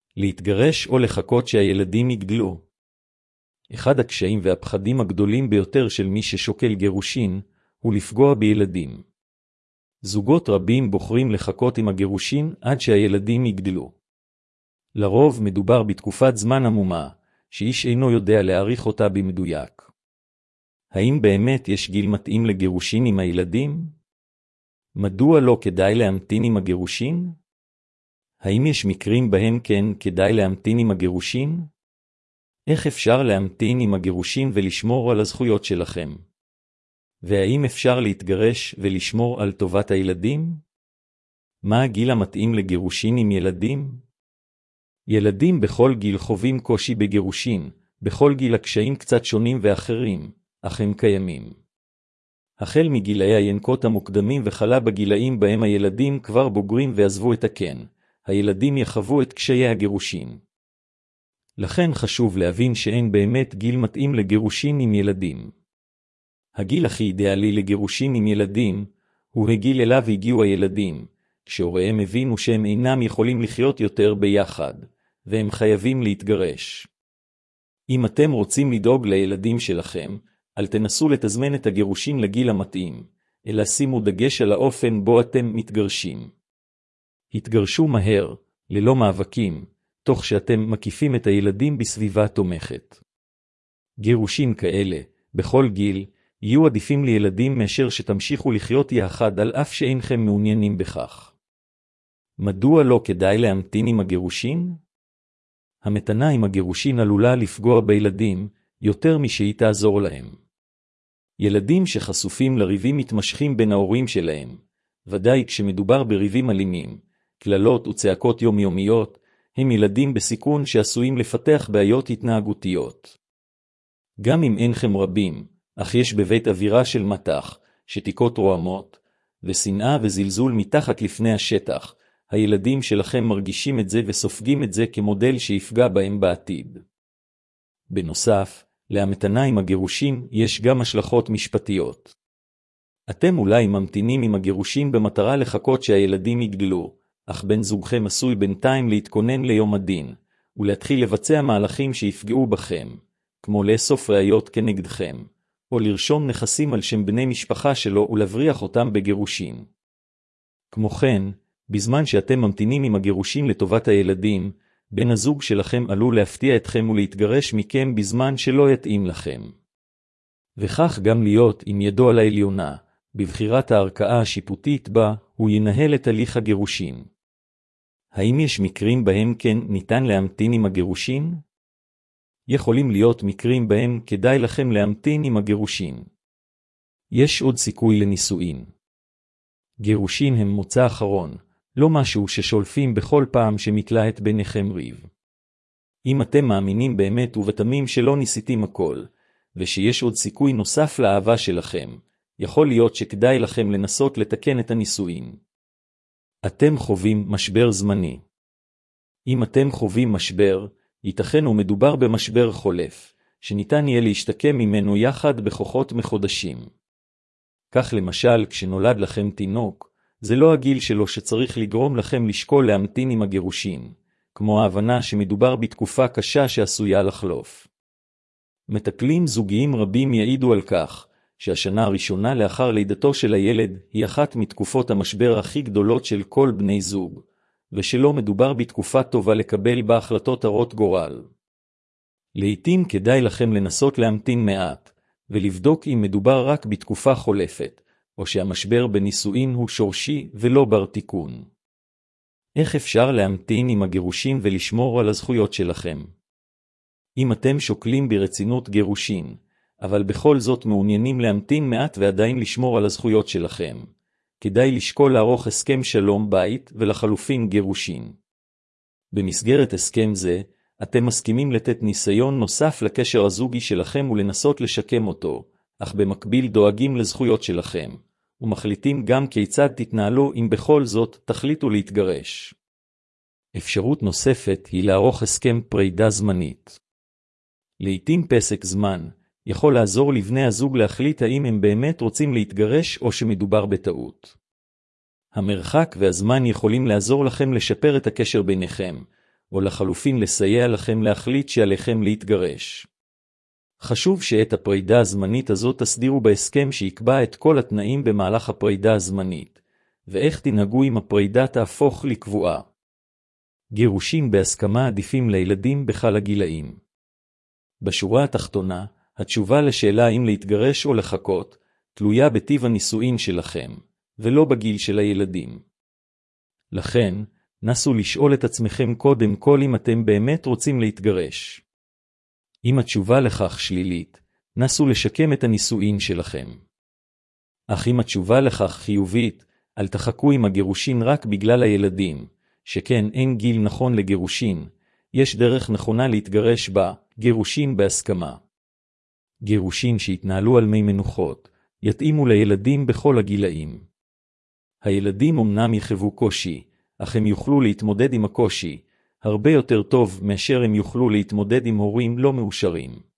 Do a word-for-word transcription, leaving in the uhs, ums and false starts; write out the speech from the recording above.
להתגרש או לחכות שהילדים יגדלו. אחד הקשיים והפחדים הגדולים ביותר של מי ששוקל גירושין הוא לפגוע בילדים. זוגות רבים בוחרים לחכות עם הגירושין עד שהילדים יגדלו. לרוב מדובר בתקופת זמן עמומה, שאיש אינו יודע להעריך אותה במדויק. האם באמת יש גיל מתאים לגירושין עם הילדים? מדוע לא כדאי להמתין עם הגירושין? האם יש מקרים בהם כן כדאי להמתין עם הגירושין? איך אפשר להמתין עם הגירושין ולשמור על הזכויות שלכם? והאם אפשר להתגרש ולשמור על טובת הילדים? מה הגיל המתאים לגירושין עם ילדים? ילדים בכל גיל חווים קושי בגירושין, בכל גיל הקשיים קצת שונים ואחרים, אך הם קיימים. החל מגילאי הינקות המוקדמים וחלה בגילאים בהם הילדים כבר בוגרים ועזבו את הקן, הילדים יחוו את קשיי הגירושין. לכן חשוב להבין שאין באמת גיל מתאים לגירושין עם ילדים. הגיל הכי אידיאלי לגירושין עם ילדים הוא הגיל אליו הגיעו הילדים, כשהוריהם הבינו שהם אינם יכולים לחיות יותר ביחד, והם חייבים להתגרש. אם אתם רוצים לדאוג לילדים שלכם, אל תנסו לתזמן את הגירושין לגיל המתאים, אלא שימו דגש על האופן בו אתם מתגרשים. התגרשו מהר, ללא מאבקים, תוך שאתם מקיפים את הילדים בסביבה תומכת. גירושין כאלה, בכל גיל, יהיו עדיפים לילדים מאשר שתמשיכו לחיות יחד על אף שאינכם מעוניינים בכך. מדוע לא כדאי להמתין עם הגירושין? המתנה עם הגירושין עלולה לפגוע בילדים יותר משהיא תעזור להם. ילדים שחשופים לריבים מתמשכים בין ההורים שלהם, ודאי כשמדובר בריבים אלימים, כללות וצעקות יומיומיות, הם ילדים בסיכון שעשויים לפתח בעיות התנהגותיות. גם אם אינכם רבים, אך יש בבית אווירה של מתח, שתיקות רועמות, ושנאה וזלזול מתחת לפני השטח, הילדים שלכם מרגישים את זה וסופגים את זה כמודל שיפגע בהם בעתיד. בנוסף, להמתנה עם הגירושין יש גם השלכות משפטיות. אתם אולי ממתינים עם הגירושין במטרה לחכות שהילדים יגדלו, אך בן זוגכם עשוי בינתיים להתכונן ליום הדין, ולהתחיל לבצע מהלכים שיפגעו בכם, כמו לאסוף ראיות כנגדכם, או לרשום נכסים על שם בני משפחה שלו ולהבריח אותם בגירושין. כמו כן, בזמן שאתם ממתינים עם הגירושין לטובת הילדים, בן הזוג שלכם עלול להפתיע אתכם ולהתגרש מכם בזמן שלא יתאים לכם. וכך גם להיות עם ידו על העליונה, בבחירת הערכאה השיפוטית בה, הוא ינהל את הליך הגירושין. האם יש מקרים בהם כן ניתן להמתין עם הגירושין? יכולים להיות מקרים בהם כדאי לכם להמתין עם הגירושין. יש עוד סיכוי לנישואין. גירושין הם מוצא אחרון, לא משהו ששולפים בכל פעם שמתלהט ביניכם ריב. אם אתם מאמינים באמת ובתמים שלא ניסיתם הכל, ושיש עוד סיכוי נוסף לאהבה שלכם, יכול להיות שכדאי לכם לנסות לתקן את הנישואין. אתם חווים משבר זמני. אם אתם חווים משבר, ייתכן ומדובר במשבר חולף, שניתן יהיה להשתקם ממנו יחד בכוחות מחודשים. כך למשל, כשנולד לכם תינוק, זה לא הגיל שלו שצריך לגרום לכם לשקול להמתין עם הגירושין, כמו ההבנה שמדובר בתקופה קשה שעשויה לחלוף. מטפלים זוגיים רבים יעידו על כך, שהשנה הראשונה לאחר לידתו של הילד היא אחת מתקופות המשבר הכי גדולות של כל בני זוג, ושלא מדובר בתקופה טובה לקבל בה החלטות הרות גורל. לעתים כדאי לכם לנסות להמתין מעט, ולבדוק אם מדובר רק בתקופה חולפת, או שהמשבר בנישואין הוא שורשי ולא בר תיקון. איך אפשר להמתין עם הגירושין ולשמור על הזכויות שלכם? אם אתם שוקלים ברצינות גירושין, אבל בכל זאת מעוניינים להמתין מעט ועדיין לשמור על הזכויות שלכם, כדאי לשקול לערוך הסכם שלום בית ולחלופין גירושין. במסגרת הסכם זה, אתם מסכימים לתת ניסיון נוסף לקשר הזוגי שלכם ולנסות לשקם אותו, אך במקביל דואגים לזכויות שלכם, ומחליטים גם כיצד תתנהלו אם בכל זאת תחליטו להתגרש. אפשרות נוספת היא לערוך הסכם פרידה זמנית. לעתים פסק זמן יכול לעזור לבני הזוג להחליט האם הם באמת רוצים להתגרש או שמדובר בטעות. המרחק והזמן יכולים לעזור לכם לשפר את הקשר ביניכם, או לחלופין לסייע לכם להחליט שעליכם להתגרש. חשוב שאת הפרידה הזמנית הזאת תסדירו בהסכם שיקבע את כל התנאים במהלך הפרידה הזמנית, ואיך תנהגו אם הפרידה תהפוך לקבועה. גירושים בהסכמה עדיפים לילדים בכל הגילאים. בשורה התחתונה, התשובה לשאלה אם להתגרש או לחכות, תלויה בטיב הנישואין שלכם, ולא בגיל של הילדים. לכן, נסו לשאול את עצמכם קודם כל אם אתם באמת רוצים להתגרש. אם התשובה לכך שלילית, נסו לשקם את הנישואין שלכם. אך אם התשובה לכך חיובית, אל תחכו עם הגירושין רק בגלל הילדים, שכן אין גיל נכון לגירושין, יש דרך נכונה להתגרש בה, גירושין בהסכמה. גירושין שהתנהלו על מי מנוחות, יתאימו לילדים בכל הגילאים. הילדים אמנם יחוו קושי, אך הם יוכלו להתמודד עם הקושי, הרבה יותר טוב מאשר הם יוכלו להתמודד עם הורים לא מאושרים.